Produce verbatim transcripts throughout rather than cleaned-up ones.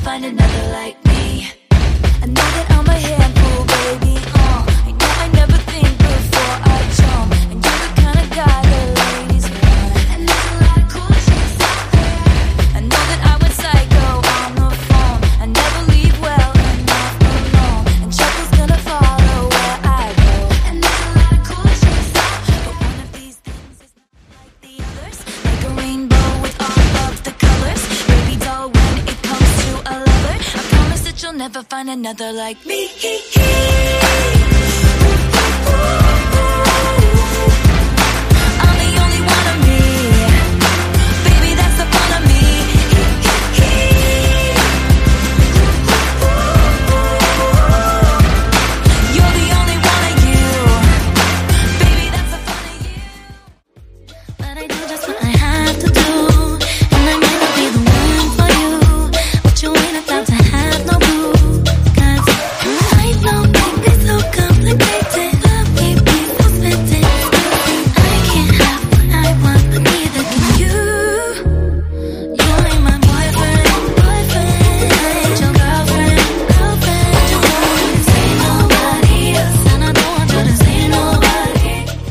find another like me. I know that I'm a handful, baby. Uh, I know I never think before I jump, and you're the kind of guy that ladies want. And there's a lot of cool chicks out there. I know that I went psycho on the phone. I never leave well enough alone, and trouble's gonna follow where I go. And there's a lot of cool chicks out there, but one of these things is not like the others. Like a rainbow with all of the colors. Baby doll, when it comes to a lover, I promise that you'll never find another like me. I'm the only one of me. Baby, that's the fun of me. You're the only one of you. Baby, that's the fun of you. But I do just what I have to do, and I might not be the one for you, but you ain't about to have no clue. Cause I know it's so complicated. Love me, please don't spend it. I can't have what I want, but neither can you. You ain't my boyfriend, boyfriend. I ain't your girlfriend, girlfriend. You won't say nobody else, and I don't want you to say nobody.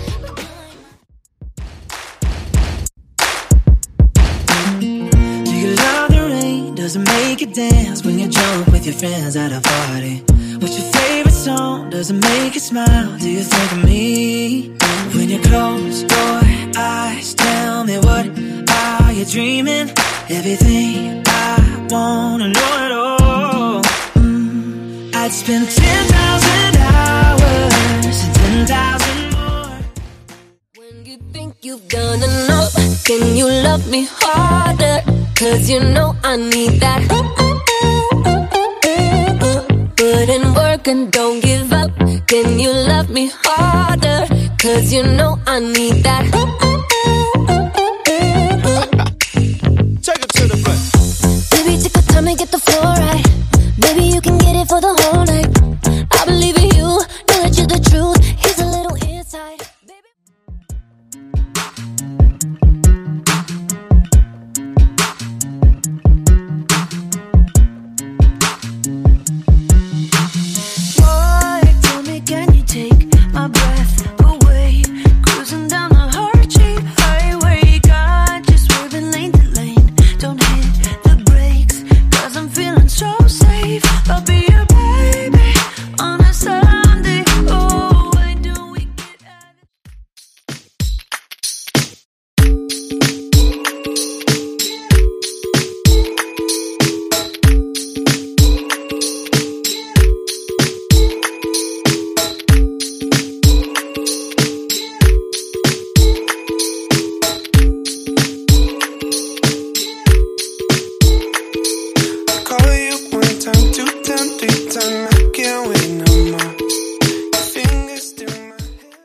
Do you love the rain? Does it make you dance when you're drunk with your friends at a party? What's your favorite song? Does it make you smile? Do you think of me? When you close your eyes, tell me what are you dreaming? Everything I wanna know at all. mm, I'd spend ten thousand hours and ten thousand more. When you think you've done enough, can you love me harder? Cause you know I need that. Put in work and don't give up. Can you love me harder? Cause you know I need that. Take it to the front. Baby, take the time to get the floor right. Maybe you can get it for the whole night. I believe in you, know that you're the truth. Here's a little insight. Boy, tell me, can you take my breath away? Cruising down the heart-cheap highway, got you swerving lane to lane. Don't hit the brakes, cause I'm feeling so safe. I'll be your baby on a Sunday. Oh, why don't we get out of Call you one time, two time, three time. I can't wait no more. Your fingers to my head.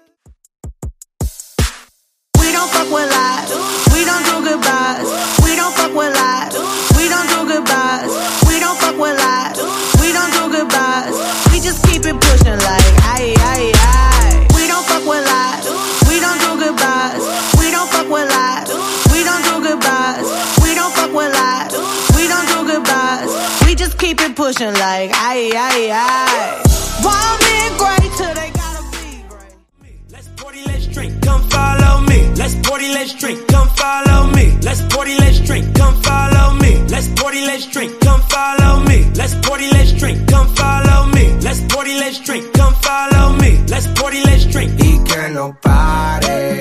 We don't fuck with lies. We don't do goodbyes. We don't fuck with lies. We don't do goodbyes. We don't fuck with lies. We don't do goodbyes. We just keep it pushing like aye, aye, aye. We don't fuck with lies. We don't do goodbyes. We don't fuck with lies. We don't do goodbyes. We don't fuck with lies. We don't do goodbyes. We just keep it pushing like aye, aye, aye. Wild men great till they gotta be great. Let's party, let's drink, come follow me. Let's party, let's drink, come follow me. Let's party, let's drink, come follow me. Let's party, let's drink, come follow me. Let's party, let's drink, come follow me. Let's party, let's drink, come follow me. Let's party, let's drink. Y que no pare.